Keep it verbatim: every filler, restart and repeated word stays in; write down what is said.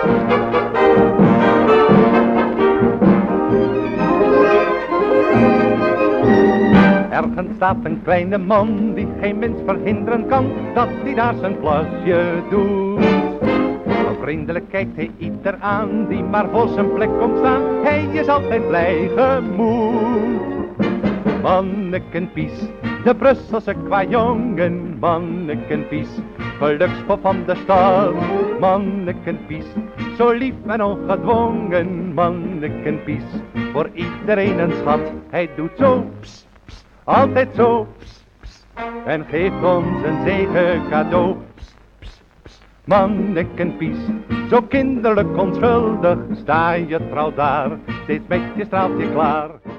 Ergens staat een kleine man die geen mens verhinderen kan dat hij daar zijn plasje doet. Vriendelijk kijkt hij ieder aan die maar voor zijn plek komt staan. Hij is altijd blij gemoed. Manneken-Pies, de Brusselse kwajongen. Manneken-Pies, gelukspop van de stad. Manneken-Pies, zo lief en ongedwongen. Manneken-Pies, voor iedereen een schat. Hij doet zo, ps, ps, altijd zo, ps, ps, en geeft ons een zegen cadeau. Manneken-Pies, zo kinderlijk onschuldig, sta je trouw daar, steeds met je straaltje klaar.